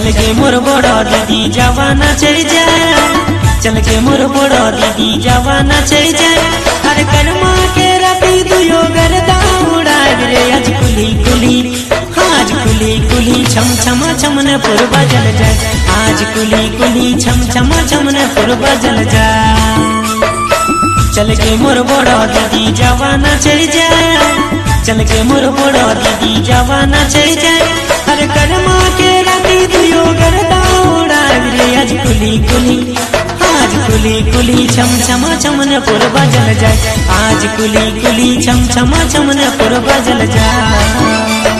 चल के मोर बड़ा दीदी जवाना चल जाए, चल के मोर बड़ा दीदी जवाना चल जाए। हर कर्मा के रवि दुयो गर्दा उड़ाए रे आज कुली कुली, आज कुली कुली छम छमा छमने पुरबा जल जाए, आज कुली कुली छम छमा छमने पुरबा जल जाए। चल के मोर बड़ा दीदी जवाना चल जाए, चल के मोर बड़ा दीदी जवाना चल जाए। हर कर्मा के रवि दुयो गर्दा उड़ाए रे आज कुली कुली, आज कुली कुली छम छमा छमने पुरबा जल जाए, आज कुली कुली छम छमा छमने पुरबा जल जाए।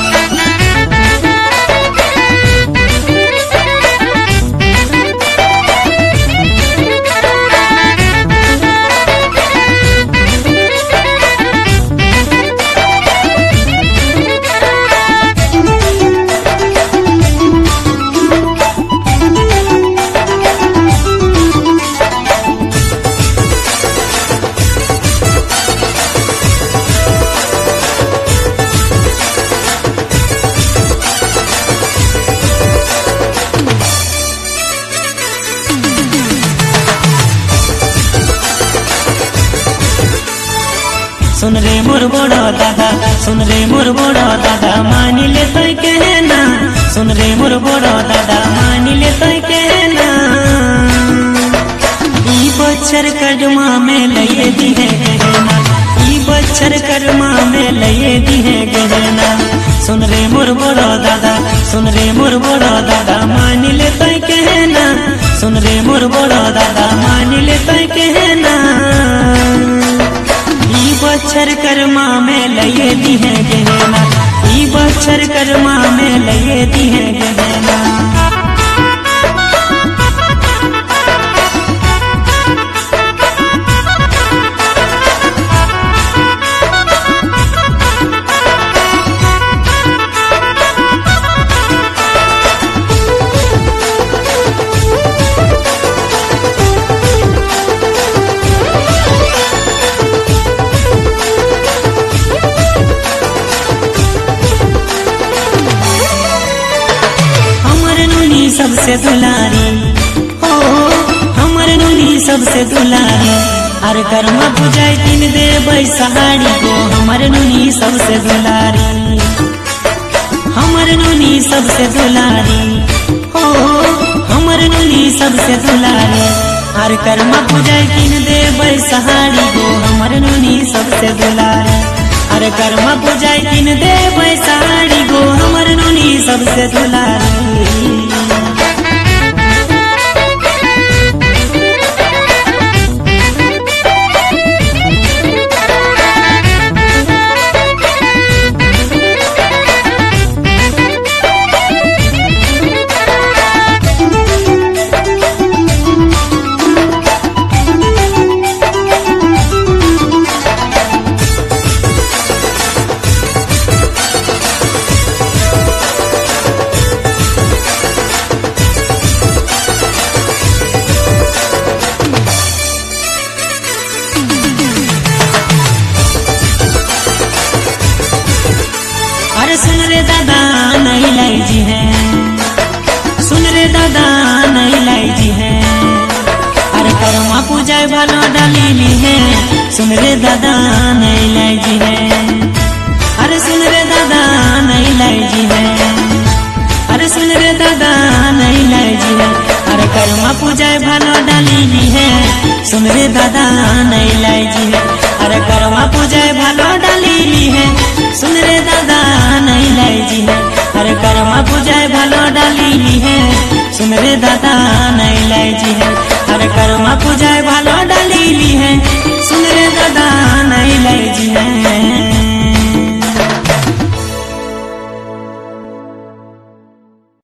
सुन रे मोर बड़ा दादा, सुन रे मोर बड़ा दादा मान ले तो कहना, सुन रे मोर बड़ा दादा मान ले तो कहना। ई बच्चर कर्मा में लये दी है गहना, ई बच्चर कर्मा में लये दी है गहना। सुन रे मोर बड़ा दादा, सुन रे मोर बड़ा दादा मान ले तो कहना, सुन रे मोर बड़ा दादा मान ले तो कहना। बच्चर कर्मा में लये दी है गहना, ई बच्चर कर्मा में लये दी है गहना। सबसे दुलारी हो हमर नूनी सबसे दुलारी, हर कर्मा बुझाई दिन दे बैसाड़ी को हमर नूनी सबसे दुलारी, हमर नूनी सबसे दुलारी हो हमर नूनी सबसे दुलारी। हर कर्मा बुझाई दिन दे बैसाड़ी को हमर नूनी सबसे दुलारी, हर कर्मा बुझाई दिन दे बैसाड़ी को हमर नूनी सबसे दुलारी। सुन रे दादा नहीं लाई जी है, सुन रे दादा नहीं लाई जी है। अरे कर्मा पूजाए भालो डाली है, सुन रे दादा नहीं लाई जी है। अरे सुन रे दादा नहीं लाई जी है, अरे सुन रे दादा नहीं लाई जी है। अरे कर्मा पूजाए भालो डाली है, सुन रे दादा नहीं लाई जी है। अरे कर्मा पूजाए भालो डाली है, सुन रे दादा नहीं लाई जी है। हर कर्मा पूजाए भालो डाली है, सुन रे दादा नहीं लाई जी है। हर कर्मा पूजाए भालो डाली है, सुन रे दादा नहीं लाई